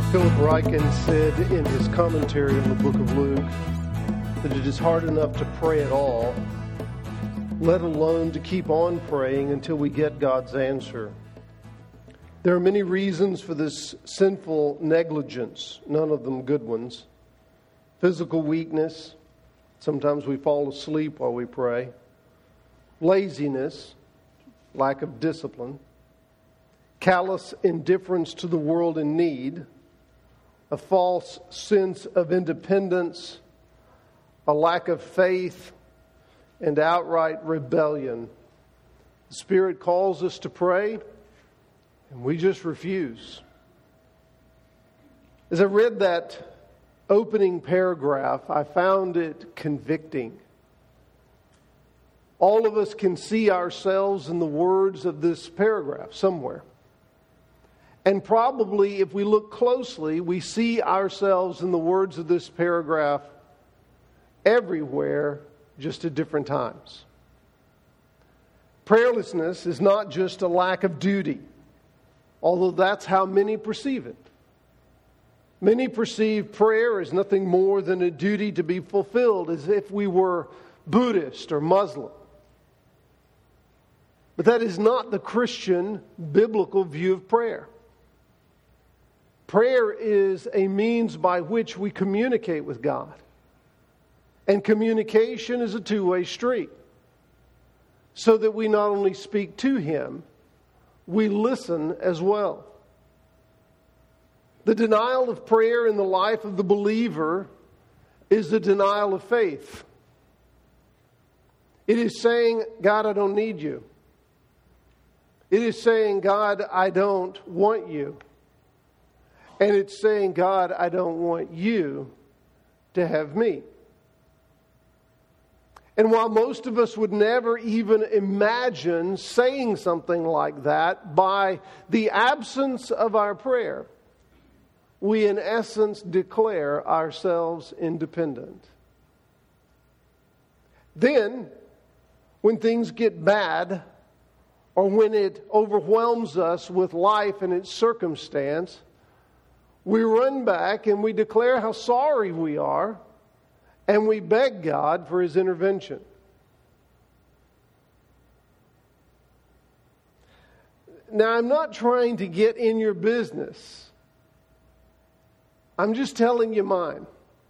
Philip Ryken said in his commentary on the book of Luke that it is hard enough to pray at all, let alone to keep on praying until we get God's answer. There are many reasons for this sinful negligence, none of them good ones. Physical weakness, sometimes we fall asleep while we pray. Laziness, lack of discipline. Callous indifference to the world in need. A false sense of independence, a lack of faith, and outright rebellion. The Spirit calls us to pray, and we just refuse. As I read that opening paragraph, I found it convicting. All of us can see ourselves in the words of this paragraph somewhere. And probably, if we look closely, we see ourselves in the words of this paragraph everywhere, just at different times. Prayerlessness is not just a lack of duty, although that's how many perceive it. Many perceive prayer as nothing more than a duty to be fulfilled, as if we were Buddhist or Muslim. But that is not the Christian biblical view of prayer. Prayer is a means by which we communicate with God. And communication is a two-way street. So that we not only speak to Him, we listen as well. The denial of prayer in the life of the believer is the denial of faith. It is saying, God, I don't need you. It is saying, God, I don't want you. And it's saying, God, I don't want you to have me. And while most of us would never even imagine saying something like that, by the absence of our prayer, we in essence declare ourselves independent. Then, when things get bad, or when it overwhelms us with life and its circumstance, we run back and we declare how sorry we are, and we beg God for His intervention. Now, I'm not trying to get in your business. I'm just telling you mine.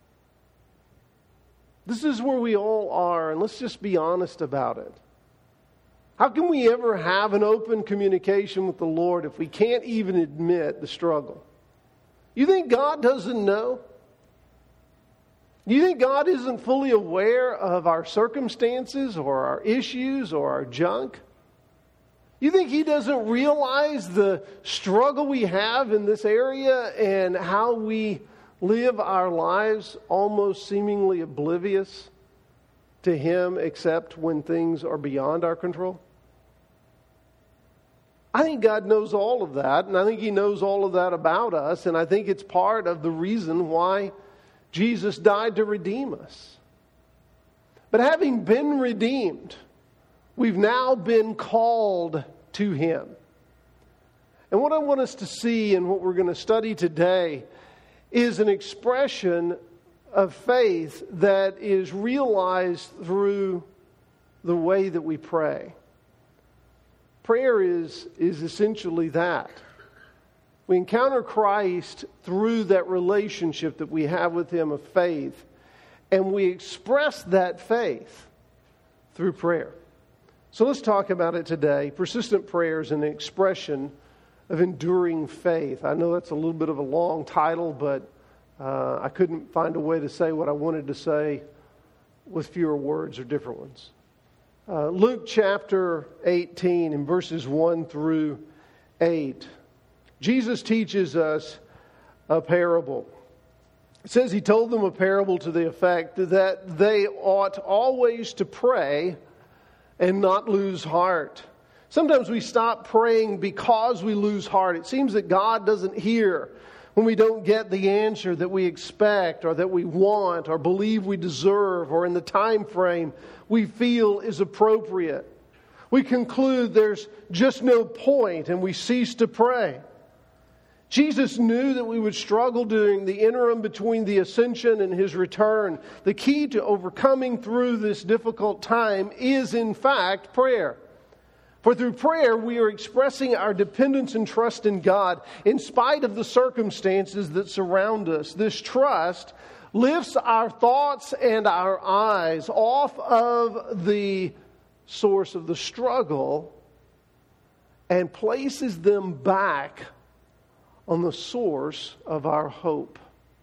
This is where we all are, and let's just be honest about it. How can we ever have an open communication with the Lord if we can't even admit the struggle? You think God doesn't know? You think God isn't fully aware of our circumstances or our issues or our junk? You think He doesn't realize the struggle we have in this area and how we live our lives almost seemingly oblivious to Him except when things are beyond our control? I think God knows all of that, and I think He knows all of that about us, and I think it's part of the reason why Jesus died to redeem us. But having been redeemed, we've now been called to Him. And what I want us to see and what we're going to study today is an expression of faith that is realized through the way that we pray. Prayer is essentially that. We encounter Christ through that relationship that we have with Him of faith, and we express that faith through prayer. So let's talk about it today. Persistent prayer is an expression of enduring faith. I know that's a little bit of a long title, but I couldn't find a way to say what I wanted to say with fewer words or different ones. Luke chapter 18 in verses 1 through 8. Jesus teaches us a parable. It says He told them a parable to the effect that they ought always to pray and not lose heart. Sometimes we stop praying because we lose heart. It seems that God doesn't hear when we don't get the answer that we expect or that we want or believe we deserve or in the time frame we feel is appropriate. We conclude there's just no point and we cease to pray. Jesus knew that we would struggle during the interim between the ascension and his return. The key to overcoming through this difficult time is, in fact, prayer. For through prayer, we are expressing our dependence and trust in God in spite of the circumstances that surround us. This trust lifts our thoughts and our eyes off of the source of the struggle and places them back on the source of our hope.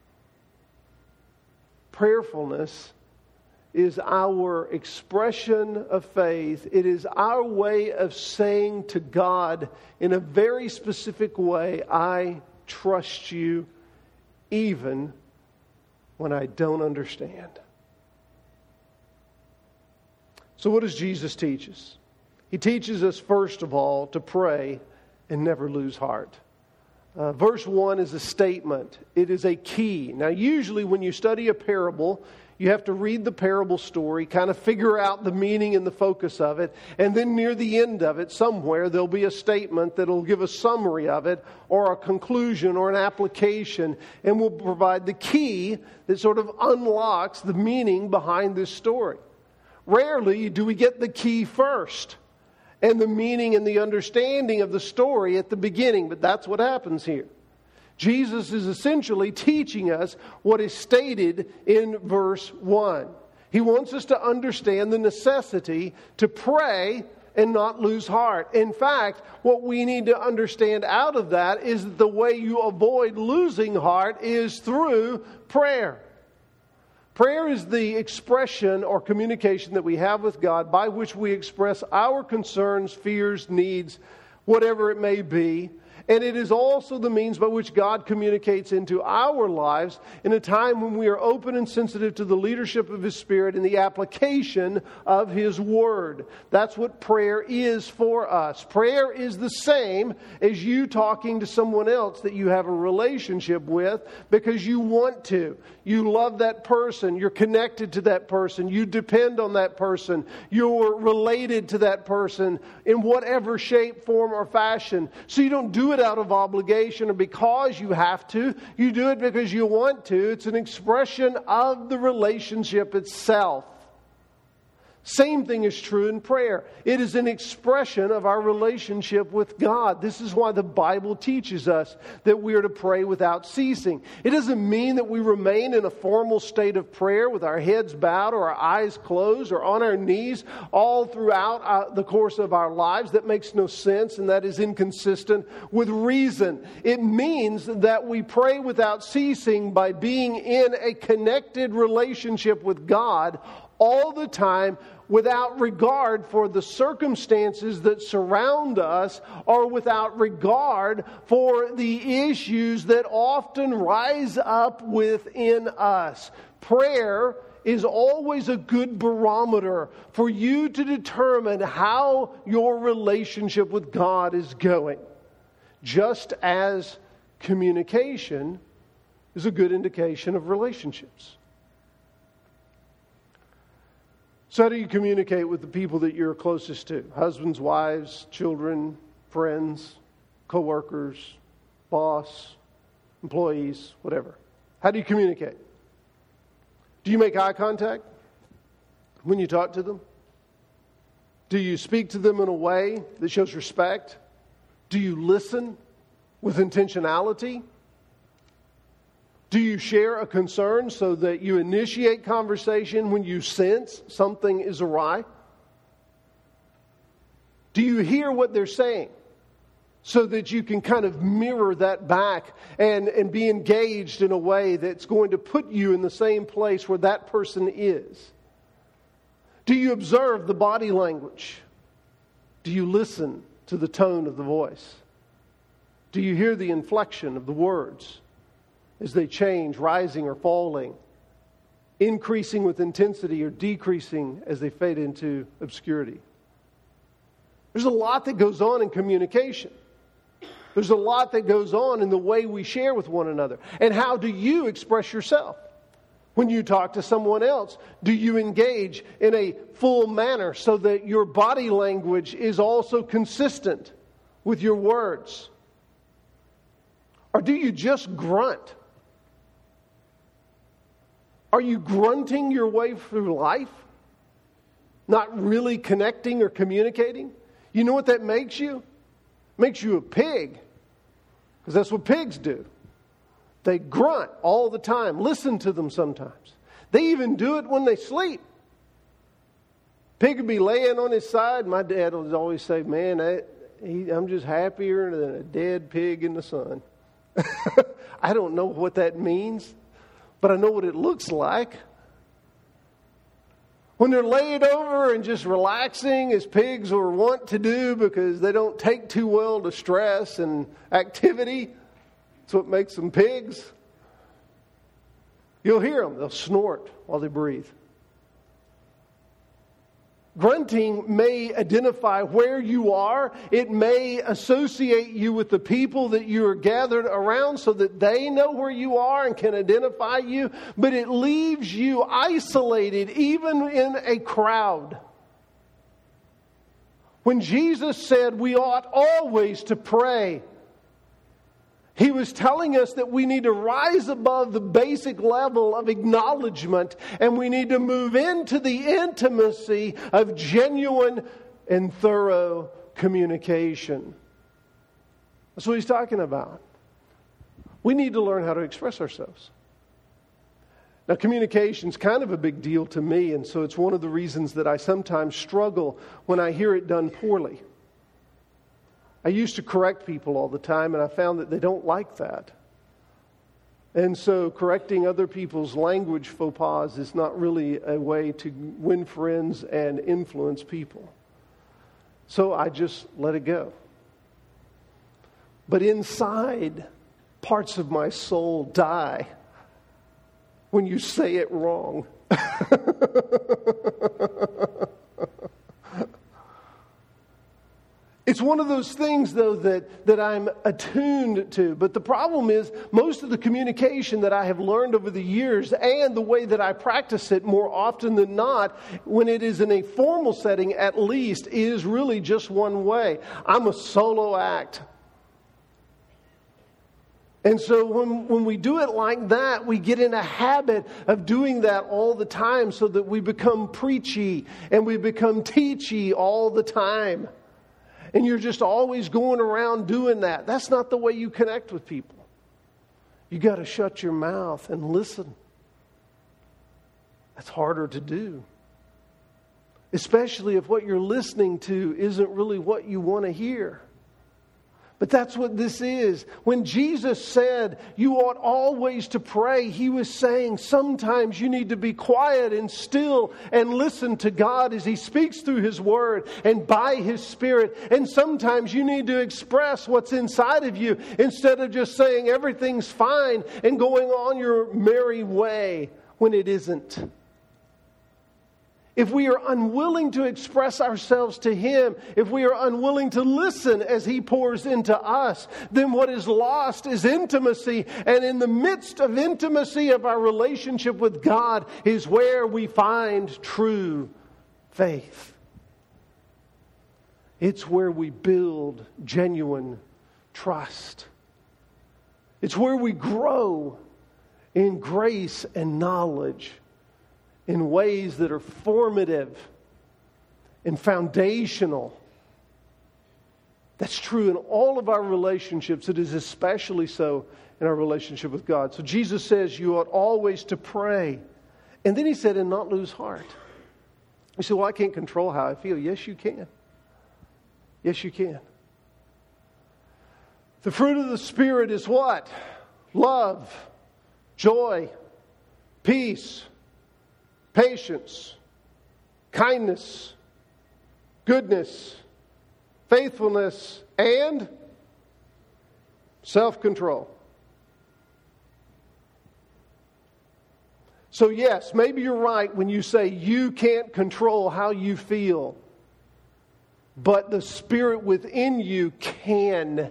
Prayerfulness is our expression of faith. It is our way of saying to God in a very specific way, I trust you even when I don't understand. So what does Jesus teach us? He teaches us, first of all, to pray and never lose heart. Verse 1 is a statement. It is a key. Now, usually when you study a parable, you have to read the parable story, kind of figure out the meaning and the focus of it, and then near the end of it, somewhere, there'll be a statement that'll give a summary of it, or a conclusion, or an application, and will provide the key that sort of unlocks the meaning behind this story. Rarely do we get the key first, and the meaning and the understanding of the story at the beginning, but that's what happens here. Jesus is essentially teaching us what is stated in verse 1. He wants us to understand the necessity to pray and not lose heart. In fact, what we need to understand out of that is that the way you avoid losing heart is through prayer. Prayer is the expression or communication that we have with God by which we express our concerns, fears, needs, whatever it may be. And it is also the means by which God communicates into our lives in a time when we are open and sensitive to the leadership of His Spirit and the application of His Word. That's what prayer is for us. Prayer is the same as you talking to someone else that you have a relationship with because you want to. You love that person. You're connected to that person. You depend on that person. You're related to that person in whatever shape, form, or fashion. So you don't do it out of obligation or because you have to. You do it because you want to. It's an expression of the relationship itself. Same thing is true in prayer. It is an expression of our relationship with God. This is why the Bible teaches us that we are to pray without ceasing. It doesn't mean that we remain in a formal state of prayer with our heads bowed or our eyes closed or on our knees all throughout the course of our lives. That makes no sense and that is inconsistent with reason. It means that we pray without ceasing by being in a connected relationship with God all the time, without regard for the circumstances that surround us or without regard for the issues that often rise up within us. Prayer is always a good barometer for you to determine how your relationship with God is going. Just as communication is a good indication of relationships. So how do you communicate with the people that you're closest to? Husbands, wives, children, friends, co-workers, boss, employees, whatever. How do you communicate? Do you make eye contact when you talk to them? Do you speak to them in a way that shows respect? Do you listen with intentionality? Do you share a concern so that you initiate conversation when you sense something is awry? Do you hear what they're saying so that you can kind of mirror that back and be engaged in a way that's going to put you in the same place where that person is? Do you observe the body language? Do you listen to the tone of the voice? Do you hear the inflection of the words as they change, rising or falling, increasing with intensity or decreasing as they fade into obscurity? There's a lot that goes on in communication. There's a lot that goes on in the way we share with one another. And how do you express yourself? When you talk to someone else, do you engage in a full manner so that your body language is also consistent with your words? Or do you just grunt? Are you grunting your way through life? Not really connecting or communicating? You know what that makes you? It makes you a pig. Because that's what pigs do. They grunt all the time. Listen to them sometimes. They even do it when they sleep. Pig would be laying on his side. My dad would always say, man, I'm just happier than a dead pig in the sun. I don't know what that means, but I know what it looks like. When they're laid over and just relaxing, as pigs are wont to do because they don't take too well to stress and activity. That's what makes them pigs. You'll hear them. They'll snort while they breathe. Grunting may identify where you are. It may associate you with the people that you are gathered around so that they know where you are and can identify you. But it leaves you isolated even in a crowd. When Jesus said we ought always to pray, He was telling us that we need to rise above the basic level of acknowledgement and we need to move into the intimacy of genuine and thorough communication. That's what He's talking about. We need to learn how to express ourselves. Now, communication's kind of a big deal to me, and so it's one of the reasons that I sometimes struggle when I hear it done poorly. I used to correct people all the time, and I found that they don't like that. And so correcting other people's language faux pas is not really a way to win friends and influence people. So I just let it go. But inside, parts of my soul die when you say it wrong. It's one of those things, though, that I'm attuned to. But the problem is, most of the communication that I have learned over the years and the way that I practice it more often than not, when it is in a formal setting at least, is really just one way. I'm a solo act. And so when we do it like that, we get in a habit of doing that all the time so that we become preachy and we become teachy all the time. And you're just always going around doing that. That's not the way you connect with people. You got to shut your mouth and listen. That's harder to do. Especially if what you're listening to isn't really what you want to hear. But that's what this is. When Jesus said, you ought always to pray, He was saying sometimes you need to be quiet and still and listen to God as He speaks through His Word and by His Spirit. And sometimes you need to express what's inside of you instead of just saying everything's fine and going on your merry way when it isn't. If we are unwilling to express ourselves to Him, if we are unwilling to listen as He pours into us, then what is lost is intimacy. And in the midst of intimacy of our relationship with God is where we find true faith. It's where we build genuine trust. It's where we grow in grace and knowledge in ways that are formative and foundational. That's true in all of our relationships. It is especially so in our relationship with God. So Jesus says you ought always to pray. And then He said, and not lose heart. You say, well, I can't control how I feel. Yes, you can. Yes, you can. The fruit of the Spirit is what? Love, joy, peace, patience, kindness, goodness, faithfulness, and self-control. So yes, maybe you're right when you say you can't control how you feel, but the Spirit within you can.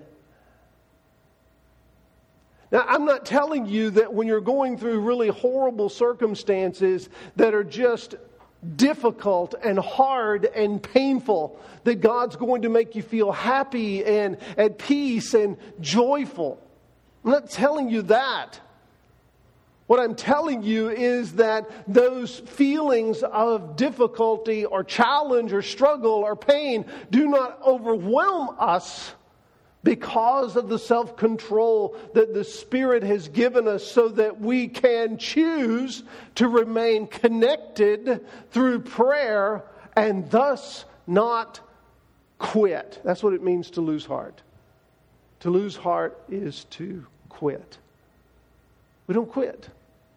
Now, I'm not telling you that when you're going through really horrible circumstances that are just difficult and hard and painful, that God's going to make you feel happy and at peace and joyful. I'm not telling you that. What I'm telling you is that those feelings of difficulty or challenge or struggle or pain do not overwhelm us because of the self-control that the Spirit has given us so that we can choose to remain connected through prayer and thus not quit. That's what it means to lose heart. To lose heart is to quit. We don't quit.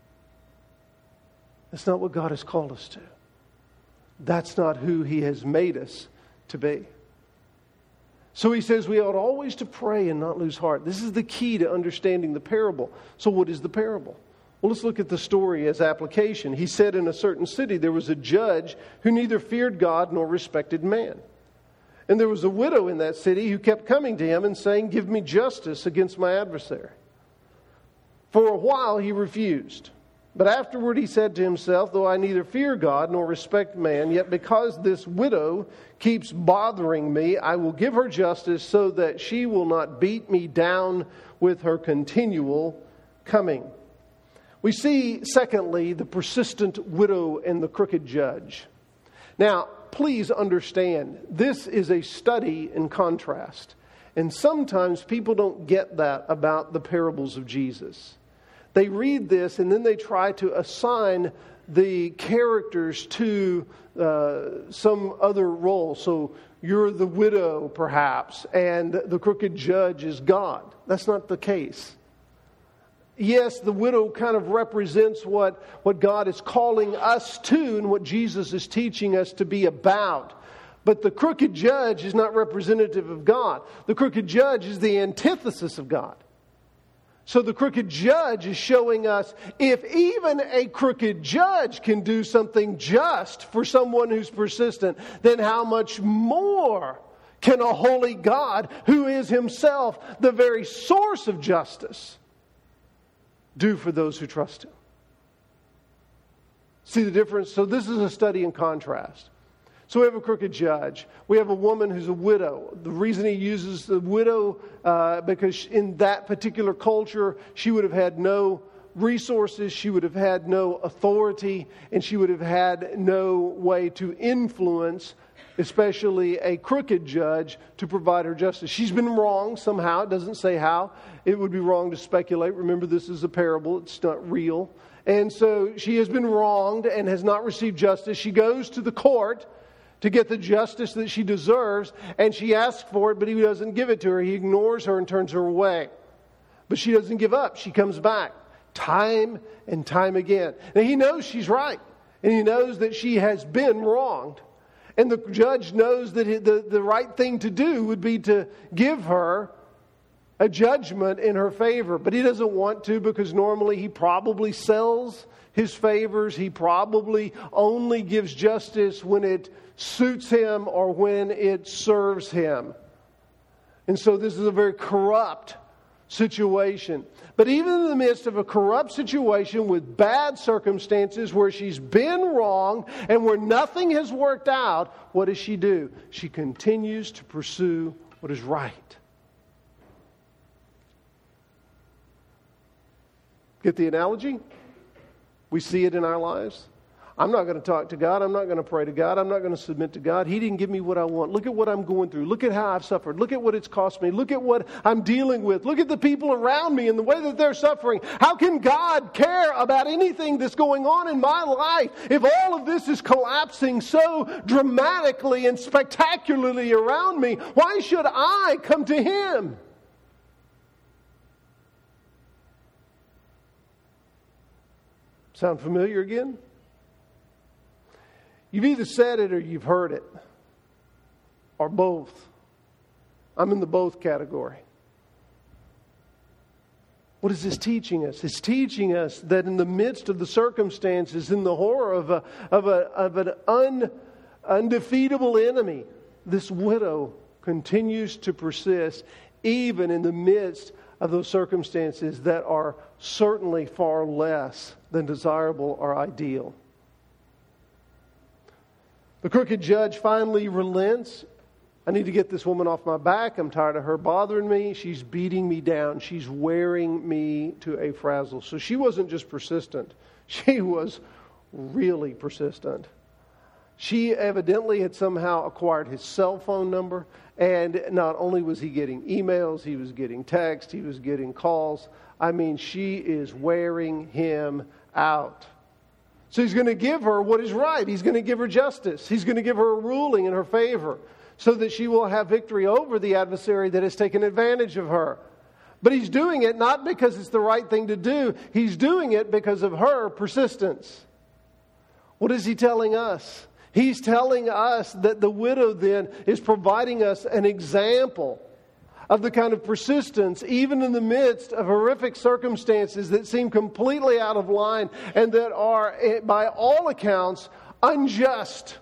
That's not what God has called us to. That's not who He has made us to be. So He says we ought always to pray and not lose heart. This is the key to understanding the parable. So what is the parable? Well, let's look at the story as application. He said in a certain city there was a judge who neither feared God nor respected man. And there was a widow in that city who kept coming to him and saying, "Give me justice against my adversary." For a while he refused. But afterward he said to himself, "Though I neither fear God nor respect man, yet because this widow keeps bothering me, I will give her justice so that she will not beat me down with her continual coming." We see, secondly, the persistent widow and the crooked judge. Now, please understand, this is a study in contrast. And sometimes people don't get that about the parables of Jesus. They read this and then they try to assign the characters to some other role. So you're the widow, perhaps, and the crooked judge is God. That's not the case. Yes, the widow kind of represents what God is calling us to and what Jesus is teaching us to be about. But the crooked judge is not representative of God. The crooked judge is the antithesis of God. So the crooked judge is showing us if even a crooked judge can do something just for someone who's persistent, then how much more can a holy God, who is Himself the very source of justice, do for those who trust Him? See the difference? So this is a study in contrast. So we have a crooked judge. We have a woman who's a widow. The reason he uses the widow, because in that particular culture, she would have had no resources, she would have had no authority, and she would have had no way to influence, especially a crooked judge, to provide her justice. She's been wrong somehow. It doesn't say how. It would be wrong to speculate. Remember, this is a parable. It's not real. And so she has been wronged and has not received justice. She goes to the court to get the justice that she deserves, and she asks for it, but he doesn't give it to her. He ignores her and turns her away. But she doesn't give up. She comes back time and time again. Now, he knows she's right, and he knows that she has been wronged. And the judge knows that the right thing to do would be to give her a judgment in her favor. But he doesn't want to, because normally he probably sells his favors. He probably only gives justice when it suits him or when it serves him. And so this is a very corrupt situation. But even in the midst of a corrupt situation with bad circumstances where she's been wrong and where nothing has worked out, what does she do? She continues to pursue what is right. Get the analogy? We see it in our lives. I'm not going to talk to God. I'm not going to pray to God. I'm not going to submit to God. He didn't give me what I want. Look at what I'm going through. Look at how I've suffered. Look at what it's cost me. Look at what I'm dealing with. Look at the people around me and the way that they're suffering. How can God care about anything that's going on in my life if all of this is collapsing so dramatically and spectacularly around me? Why should I come to Him? Sound familiar again? You've either said it or you've heard it, or both. I'm in the both category. What is this teaching us? It's teaching us that in the midst of the circumstances, in the horror of an undefeatable enemy, this widow continues to persist even in the midst of those circumstances that are certainly far less than desirable or ideal. The crooked judge finally relents, I need to get this woman off my back. I'm tired of her bothering me. She's beating me down. She's wearing me to a frazzle. So she wasn't just persistent. She was really persistent. She evidently had somehow acquired his cell phone number. And not only was he getting emails, he was getting texts, he was getting calls. I mean, she is wearing him out. So he's going to give her what is right. He's going to give her justice. He's going to give her a ruling in her favor so that she will have victory over the adversary that has taken advantage of her. But he's doing it not because it's the right thing to do. He's doing it because of her persistence. What is he telling us? He's telling us that the widow then is providing us an example of the kind of persistence, even in the midst of horrific circumstances that seem completely out of line and that are, by all accounts, unjust.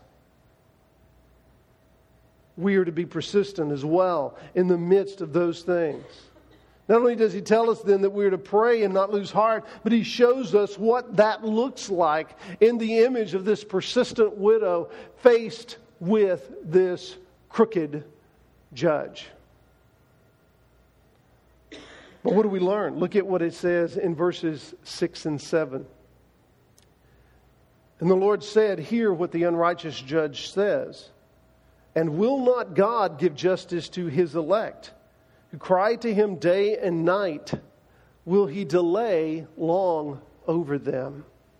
We are to be persistent as well in the midst of those things. Not only does he tell us then that we are to pray and not lose heart, but he shows us what that looks like in the image of this persistent widow faced with this crooked judge. But what do we learn? Look at what it says in verses 6 and 7. And the Lord said, "Hear what the unrighteous judge says. And will not God give justice to his elect, who cry to him day and night? Will he delay long over them?"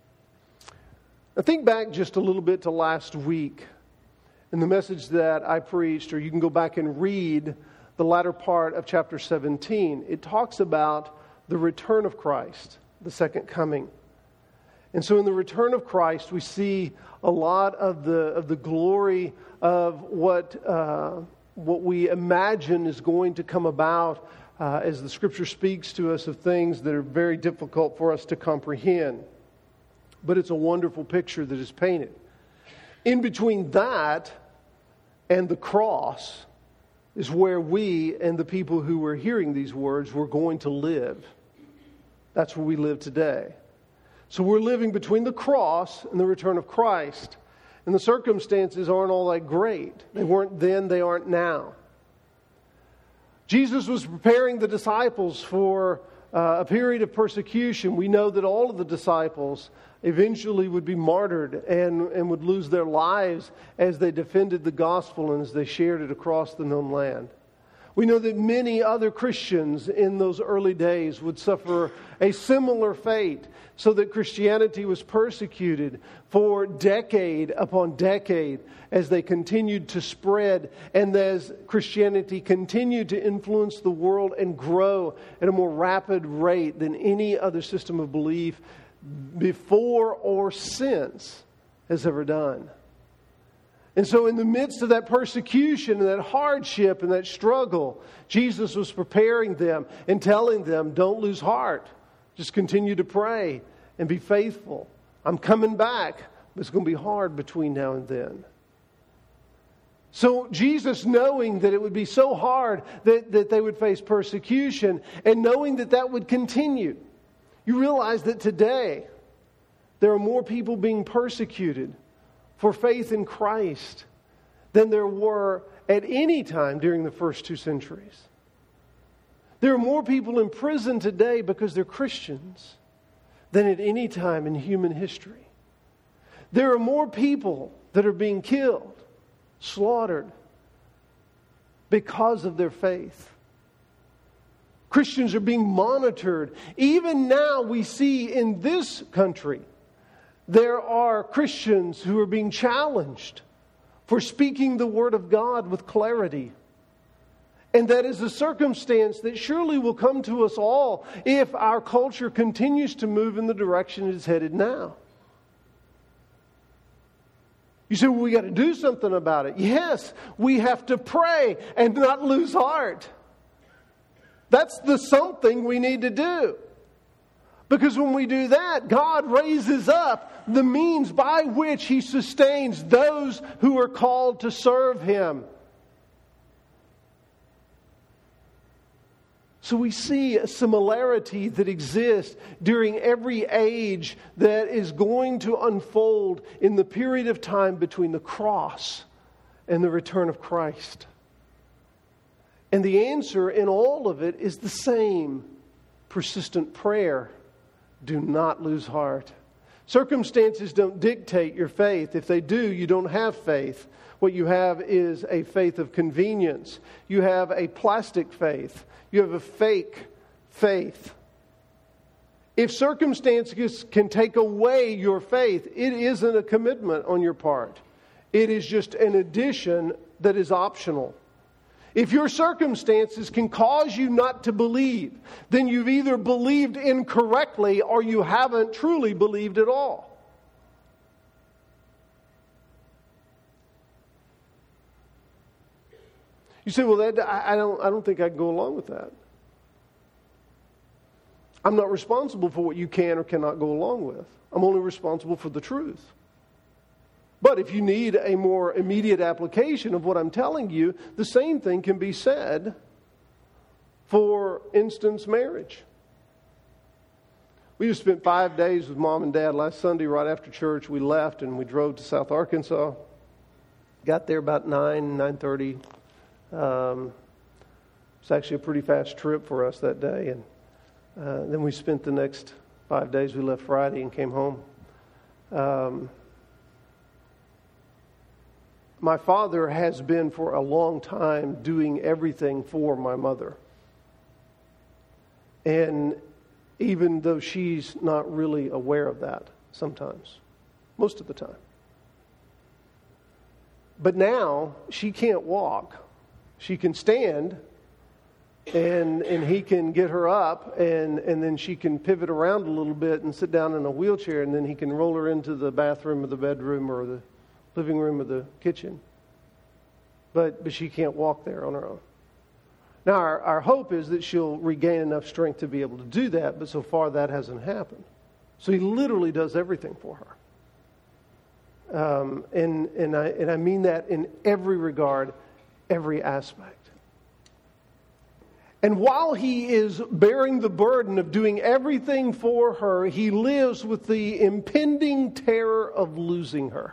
Now think back just a little bit to last week in the message that I preached, or you can go back and read the latter part of chapter 17. It talks about the return of Christ, the second coming. And so in the return of Christ, we see a lot of the glory of what we imagine is going to come about as the Scripture speaks to us of things that are very difficult for us to comprehend. But it's a wonderful picture that is painted. In between that and the cross is where we and the people who were hearing these words were going to live. That's where we live today. So we're living between the cross and the return of Christ. And the circumstances aren't all that great. They weren't then, they aren't now. Jesus was preparing the disciples for a period of persecution. We know that all of the disciples eventually would be martyred and would lose their lives as they defended the gospel and as they shared it across the known land. We know that many other Christians in those early days would suffer a similar fate, so that Christianity was persecuted for decade upon decade as they continued to spread and as Christianity continued to influence the world and grow at a more rapid rate than any other system of belief before or since has ever done. And so in the midst of that persecution and that hardship and that struggle, Jesus was preparing them and telling them, don't lose heart. Just continue to pray and be faithful. I'm coming back, but it's going to be hard between now and then. So Jesus, knowing that it would be so hard that they would face persecution and knowing that that would continue, you realize that today there are more people being persecuted for faith in Christ than there were at any time during the first 2 centuries. There are more people in prison today because they're Christians than at any time in human history. There are more people that are being killed, slaughtered, because of their faith. Christians are being monitored. Even now we see in this country there are Christians who are being challenged for speaking the Word of God with clarity. And that is a circumstance that surely will come to us all if our culture continues to move in the direction it is headed now. You say, well, we got to do something about it. Yes, we have to pray and not lose heart. That's the something we need to do. Because when we do that, God raises up the means by which He sustains those who are called to serve Him. So we see a similarity that exists during every age that is going to unfold in the period of time between the cross and the return of Christ. And the answer in all of it is the same. Persistent prayer. Do not lose heart. Circumstances don't dictate your faith. If they do, you don't have faith. What you have is a faith of convenience. You have a plastic faith. You have a fake faith. If circumstances can take away your faith, it isn't a commitment on your part. It is just an addition that is optional. If your circumstances can cause you not to believe, then you've either believed incorrectly or you haven't truly believed at all. You say, well, I don't think I can go along with that. I'm not responsible for what you can or cannot go along with. I'm only responsible for the truth. But if you need a more immediate application of what I'm telling you, the same thing can be said for instance marriage. We just spent 5 days with Mom and Dad last Sunday. Right after church, we left and we drove to South Arkansas. Got there about 9:30. It's actually a pretty fast trip for us that day. And then we spent the next 5 days. We left Friday and came home. My father has been for a long time doing everything for my mother. And even though she's not really aware of that sometimes, most of the time. But now she can't walk. She can stand and he can get her up and then she can pivot around a little bit and sit down in a wheelchair, and then he can roll her into the bathroom or the bedroom or the living room or the kitchen. But she can't walk there on her own. Now, our hope is that she'll regain enough strength to be able to do that, but so far that hasn't happened. So he literally does everything for her. And I mean that in every regard, every aspect. And while he is bearing the burden of doing everything for her, he lives with the impending terror of losing her.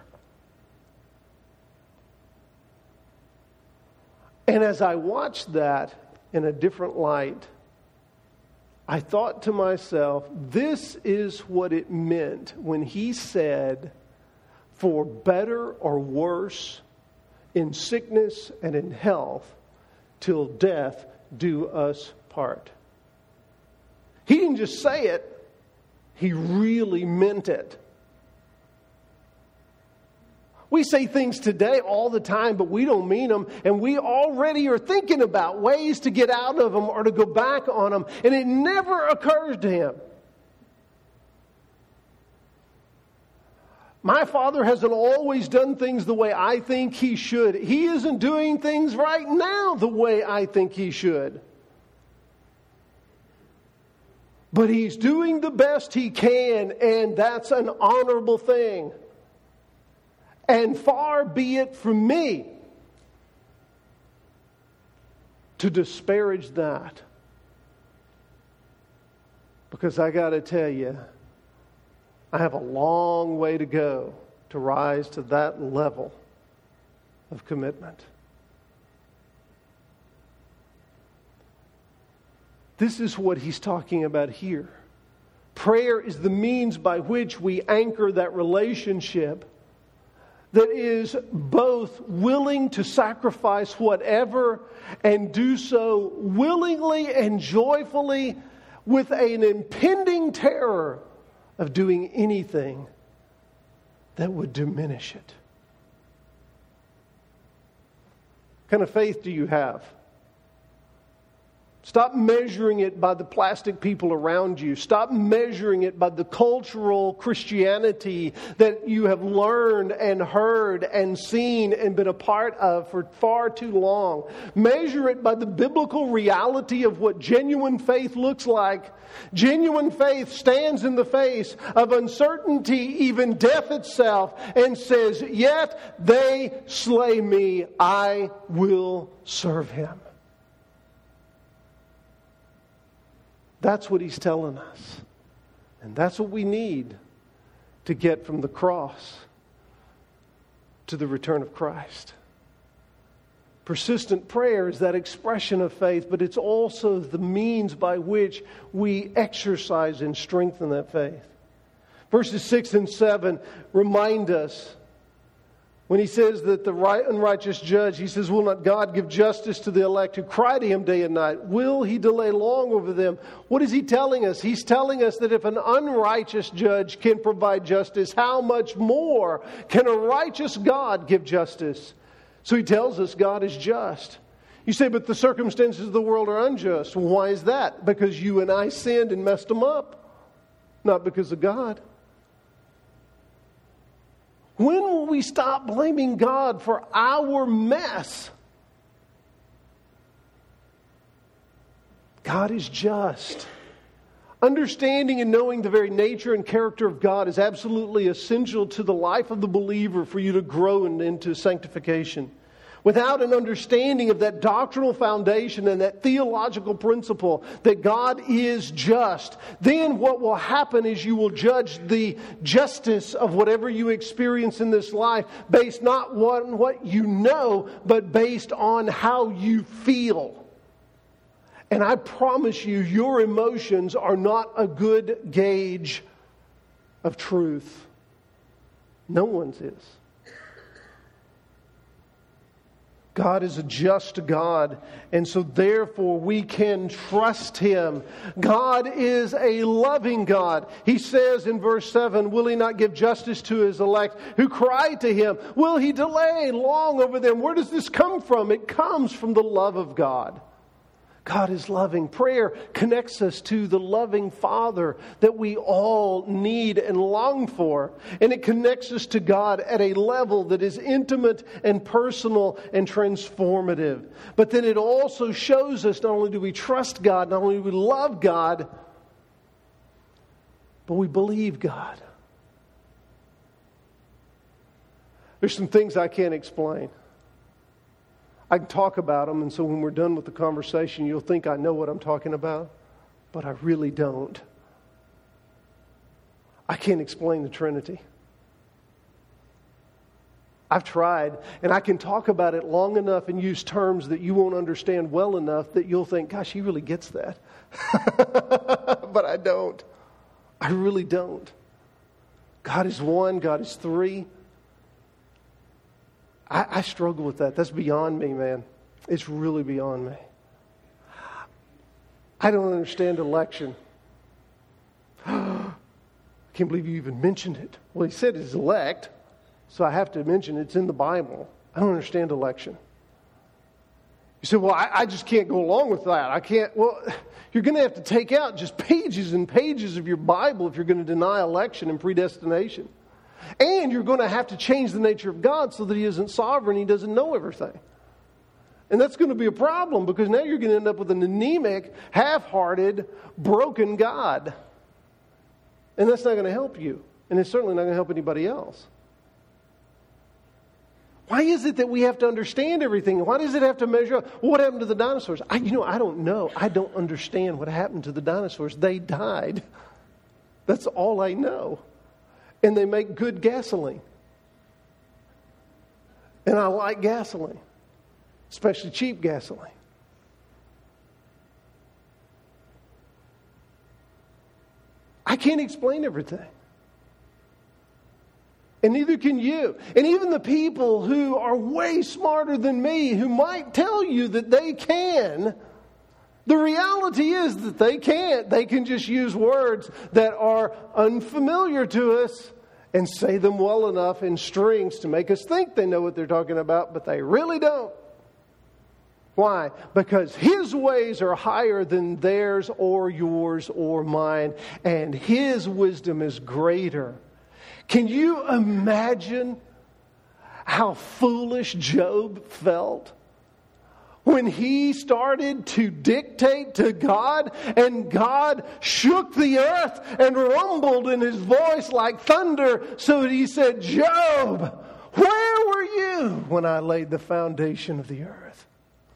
And as I watched that in a different light, I thought to myself, this is what it meant when he said, for better or worse, in sickness and in health, till death do us part. He didn't just say it, he really meant it. We say things today all the time, but we don't mean them. And we already are thinking about ways to get out of them or to go back on them. And it never occurs to him. My father hasn't always done things the way I think he should. He isn't doing things right now the way I think he should. But he's doing the best he can, and that's an honorable thing. And far be it from me to disparage that. Because I got to tell you, I have a long way to go to rise to that level of commitment. This is what he's talking about here. Prayer is the means by which we anchor that relationship that is both willing to sacrifice whatever and do so willingly and joyfully with an impending terror of doing anything that would diminish it. What kind of faith do you have? Stop measuring it by the plastic people around you. Stop measuring it by the cultural Christianity that you have learned and heard and seen and been a part of for far too long. Measure it by the biblical reality of what genuine faith looks like. Genuine faith stands in the face of uncertainty, even death itself, and says, "Yet they slay me, I will serve him." That's what he's telling us. And that's what we need to get from the cross to the return of Christ. Persistent prayer is that expression of faith, but it's also the means by which we exercise and strengthen that faith. Verses 6 and 7 remind us, when he says that the unrighteous judge, he says, will not God give justice to the elect who cry to him day and night? Will he delay long over them? What is he telling us? He's telling us that if an unrighteous judge can provide justice, how much more can a righteous God give justice? So he tells us God is just. You say, but the circumstances of the world are unjust. Well, why is that? Because you and I sinned and messed them up. Not because of God. When will we stop blaming God for our mess? God is just. Understanding and knowing the very nature and character of God is absolutely essential to the life of the believer for you to grow into sanctification. Without an understanding of that doctrinal foundation and that theological principle that God is just, then what will happen is you will judge the justice of whatever you experience in this life based not on what you know, but based on how you feel. And I promise you, your emotions are not a good gauge of truth. No one's is. God is a just God, and so therefore we can trust Him. God is a loving God. He says in verse 7, will He not give justice to His elect who cry to Him? Will He delay long over them? Where does this come from? It comes from the love of God. God is loving. Prayer connects us to the loving Father that we all need and long for. And it connects us to God at a level that is intimate and personal and transformative. But then it also shows us not only do we trust God, not only do we love God, but we believe God. There's some things I can't explain. I can talk about them, and so when we're done with the conversation, you'll think I know what I'm talking about, but I really don't. I can't explain the Trinity. I've tried, and I can talk about it long enough and use terms that you won't understand well enough that you'll think, gosh, he really gets that. But I don't. I really don't. God is one, God is three. I struggle with that. That's beyond me, man. It's really beyond me. I don't understand election. I can't believe you even mentioned it. Well, he said it's elect, so I have to mention it's in the Bible. I don't understand election. You say, well, I just can't go along with that. I can't. Well, you're going to have to take out just pages and pages of your Bible if you're going to deny election and predestination. And you're going to have to change the nature of God so that He isn't sovereign, He doesn't know everything. And that's going to be a problem because now you're going to end up with an anemic, half-hearted, broken God. And that's not going to help you. And it's certainly not going to help anybody else. Why is it that we have to understand everything? Why does it have to measure up? What happened to the dinosaurs? I don't know. I don't understand what happened to the dinosaurs. They died. That's all I know. And they make good gasoline. And I like gasoline, especially cheap gasoline. I can't explain everything. And neither can you. And even the people who are way smarter than me, who might tell you that they can, the reality is that they can't. They can just use words that are unfamiliar to us and say them well enough in strings to make us think they know what they're talking about, but they really don't. Why? Because His ways are higher than theirs or yours or mine, and His wisdom is greater. Can you imagine how foolish Job felt when he started to dictate to God, and God shook the earth and rumbled in His voice like thunder, so that He said, Job, where were you when I laid the foundation of the earth?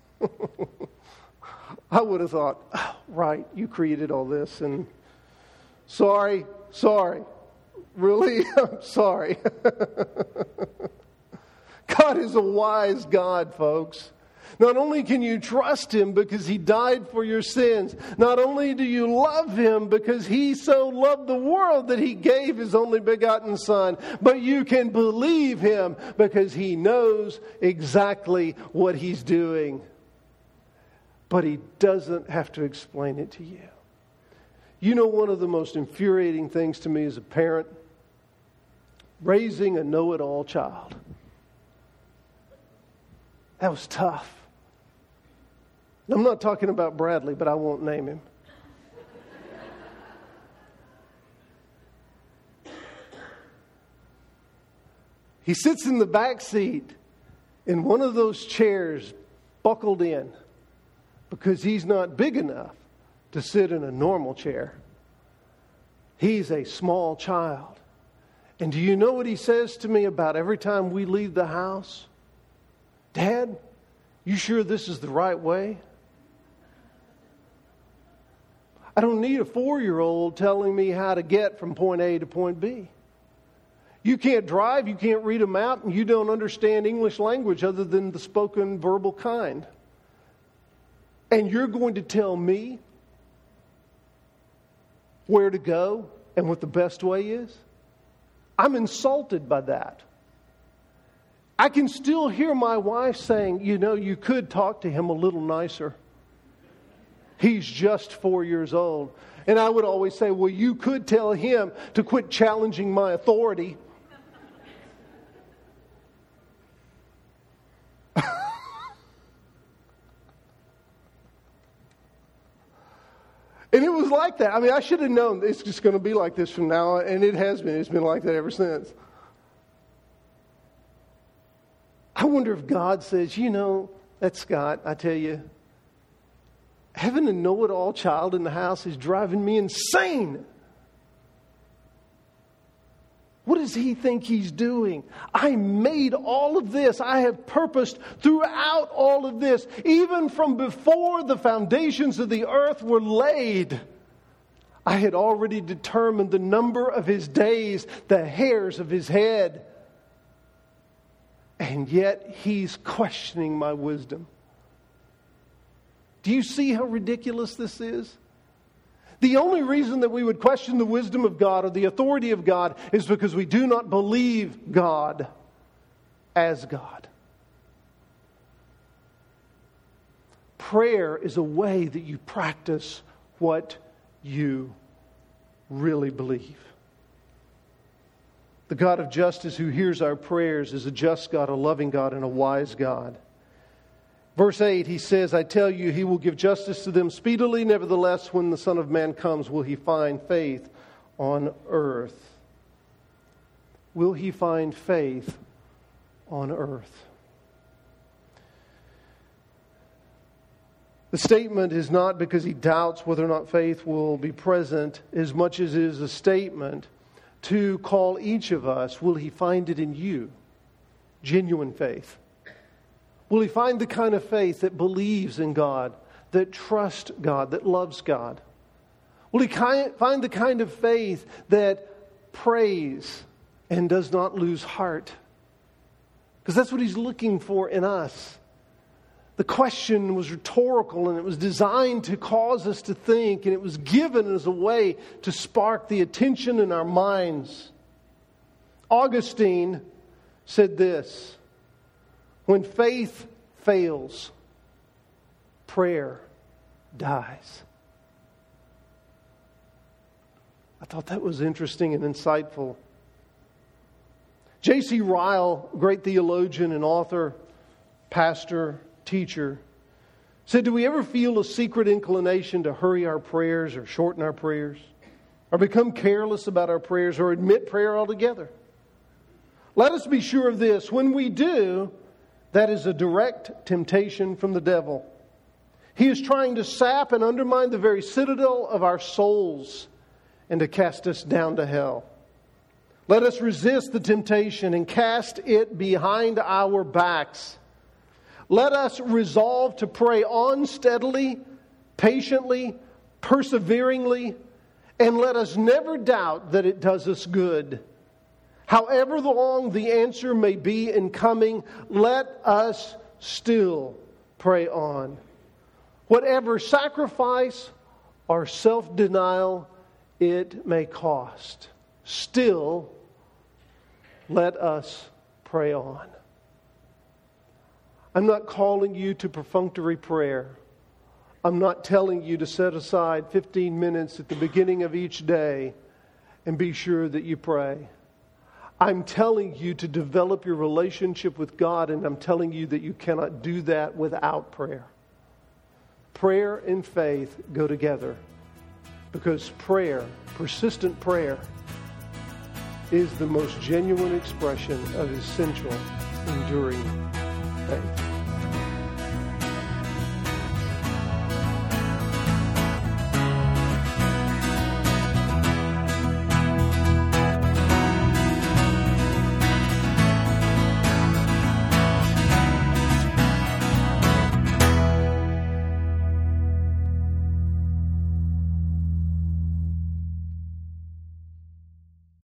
I would have thought, oh, right, you created all this, and sorry, really, I'm sorry. God is a wise God, folks. Not only can you trust Him because He died for your sins, not only do you love Him because He so loved the world that He gave His only begotten Son, but you can believe Him because He knows exactly what He's doing. But He doesn't have to explain it to you. You know, one of the most infuriating things to me as a parent, raising a know-it-all child. That was tough. I'm not talking about Bradley, but I won't name him. He sits in the back seat in one of those chairs buckled in because he's not big enough to sit in a normal chair. He's a small child. And do you know what he says to me about every time we leave the house? Dad, you sure this is the right way? I don't need a 4-year-old telling me how to get from point A to point B. You can't drive, you can't read a map, and you don't understand English language other than the spoken verbal kind. And you're going to tell me where to go and what the best way is? I'm insulted by that. I can still hear my wife saying, you know, you could talk to him a little nicer. He's just 4 years old. And I would always say, well, you could tell him to quit challenging my authority. And it was like that. I mean, I should have known it's just going to be like this from now on. And it has been. It's been like that ever since. I wonder if God says, you know, that's Scott, I tell you, having a know-it-all child in the house is driving me insane. What does he think he's doing? I made all of this. I have purposed throughout all of this, even from before the foundations of the earth were laid. I had already determined the number of his days, the hairs of his head. And yet he's questioning my wisdom. Do you see how ridiculous this is? The only reason that we would question the wisdom of God or the authority of God is because we do not believe God as God. Prayer is a way that you practice what you really believe. The God of justice who hears our prayers is a just God, a loving God, and a wise God. Verse 8, he says, I tell you, he will give justice to them speedily. Nevertheless, when the Son of Man comes, will he find faith on earth? Will he find faith on earth? The statement is not because he doubts whether or not faith will be present as much as it is a statement to call each of us, will he find it in you? Genuine faith. Will he find the kind of faith that believes in God, that trusts God, that loves God? Will he find the kind of faith that prays and does not lose heart? Because that's what he's looking for in us. The question was rhetorical and it was designed to cause us to think, and it was given as a way to spark the attention in our minds. Augustine said this: when faith fails, prayer dies. I thought that was interesting and insightful. J.C. Ryle, great theologian and author, pastor, teacher, said, do we ever feel a secret inclination to hurry our prayers or shorten our prayers? Or become careless about our prayers or omit prayer altogether? Let us be sure of this. When we do, that is a direct temptation from the devil. He is trying to sap and undermine the very citadel of our souls and to cast us down to hell. Let us resist the temptation and cast it behind our backs. Let us resolve to pray on steadily, patiently, perseveringly, and let us never doubt that it does us good. However long the answer may be in coming, let us still pray on. Whatever sacrifice or self-denial it may cost, still let us pray on. I'm not calling you to perfunctory prayer. I'm not telling you to set aside 15 minutes at the beginning of each day and be sure that you pray. I'm telling you to develop your relationship with God, and I'm telling you that you cannot do that without prayer. Prayer and faith go together because prayer, persistent prayer, is the most genuine expression of essential, enduring faith.